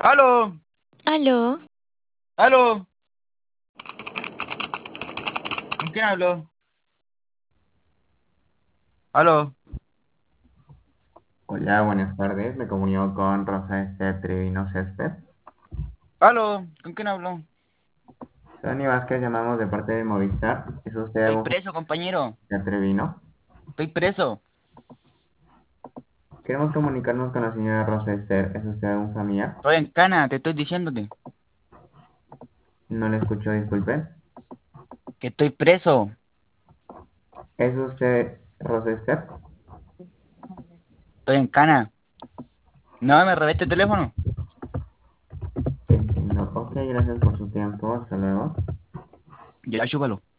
¡Aló! Aló, ¡Aló! ¿Con quién hablo? ¿Aló? Hola, buenas tardes. Me comunico con Rosa Esther Trevino Césped. ¿Aló? ¿Con quién hablo? Tony Vázquez, llamamos de parte de Movistar. ¿Es usted Estoy algún preso, compañero. familiar Trevino? Estoy preso. Queremos comunicarnos con la señora Rosa Esther. ¿Es usted algún familiar? Estoy en cana, te estoy diciéndote. No le escucho, disculpe. Que estoy preso. ¿Es usted Rosa Esther? Estoy en cana. No, me robé este teléfono. Entiendo. Ok, gracias por su tiempo. Hasta luego. Ya, chúpalo.